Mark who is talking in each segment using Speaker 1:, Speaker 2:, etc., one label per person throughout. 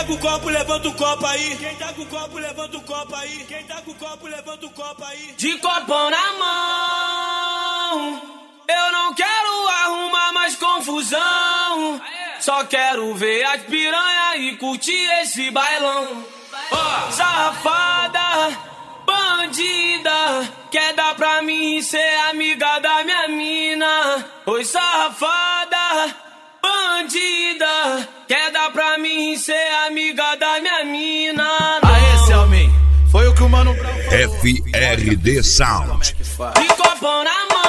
Speaker 1: tá com o copo, levanta o copo aí. Quem tá com o copo, levanta o copo aí. Quem tá com o copo, levanta o copo aí. De copão na mão, eu não quero arrumar mais confusão. Só quero ver as piranha e curtir esse bailão. Safada, bandida, quer dar pra mim ser amiga da minha mina. Oi, safada, bandida, quer dar pra mim ser amiga da minha mina.
Speaker 2: Aê, Selmin, foi o que o Mano Brown falou.
Speaker 3: FRD Sound.
Speaker 1: De copão na mão.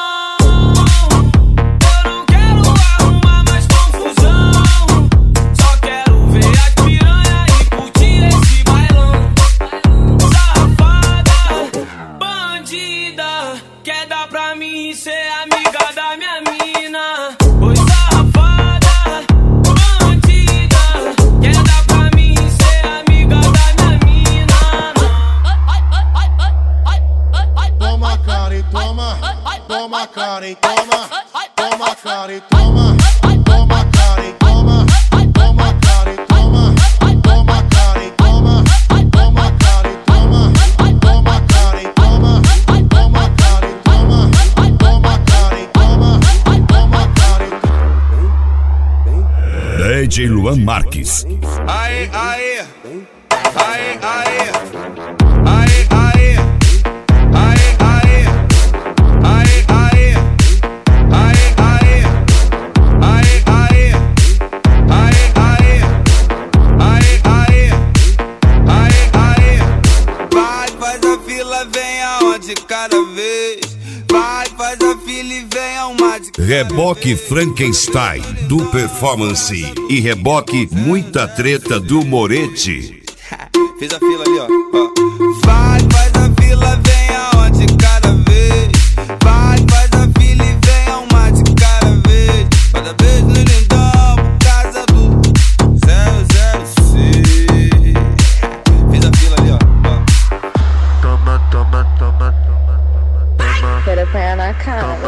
Speaker 1: Ser amiga da minha mina. Oi, safada, bandida, quer dar pra mim ser amiga da minha mina.
Speaker 4: Toma cara e toma, toma cara e toma, toma cara e toma, toma cara e toma, toma cara e toma, toma cara e toma, toma cara e toma, toma cara e toma, toma cara e toma.
Speaker 3: DJ Luan Marques.
Speaker 2: Aê, aê, aê, aê, aê, aê, aê, aê, aê, aê, aê, aê, aê, aê, aê, aê, aê, aê, aê. Vai, faz a fila, vem aonde cada vez. Vai, faz a fila e vem a uma de
Speaker 3: Reboque Frankenstein do Performance e reboque Muita Treta do Moretti.
Speaker 2: Fiz a fila ali, ó. Vai, faz a fila, vem aonde cada vez. Vai, faz a fila e vem a uma de cada vez. Cada vez no lindão, por casa do 006. Fiz a fila ali, ó.
Speaker 5: Toma, toma, toma, toma.
Speaker 6: Quero apanhar na cara.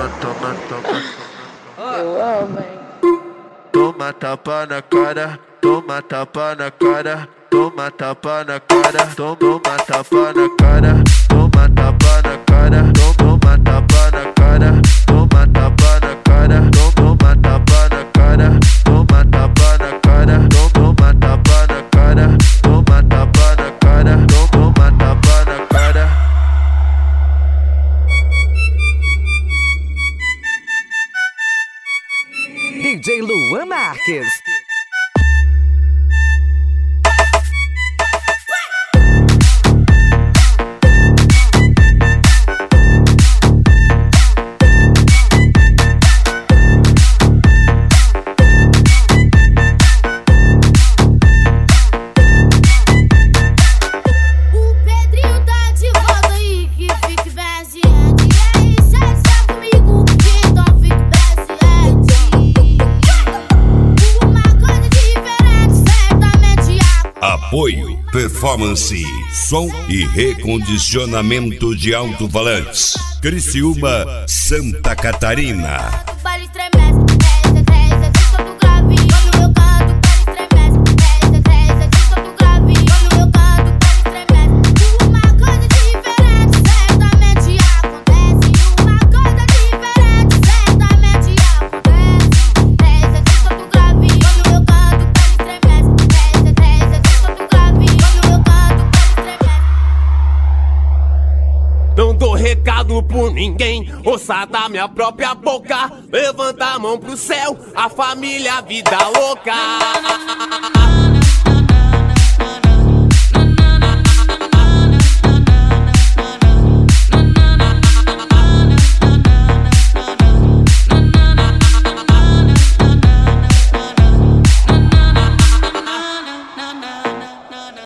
Speaker 6: Eu amo, hein?
Speaker 5: Toma tapa na cara, toma tapa na cara, toma tapa na cara, toma tapa na cara, toma tapa na cara, toma tapa na cara, toma tapa na cara, toma tapa na cara, toma tapa na cara, toma tapa na cara, toma tapa na cara, toma tapa na cara.
Speaker 7: DJ Luan Marques.
Speaker 3: Apoio, performance, som e recondicionamento de alto-falantes. Criciúma, Santa Catarina.
Speaker 8: Não dou recado por ninguém, ouça da minha própria boca. Levanta a mão pro céu, a família, vida louca.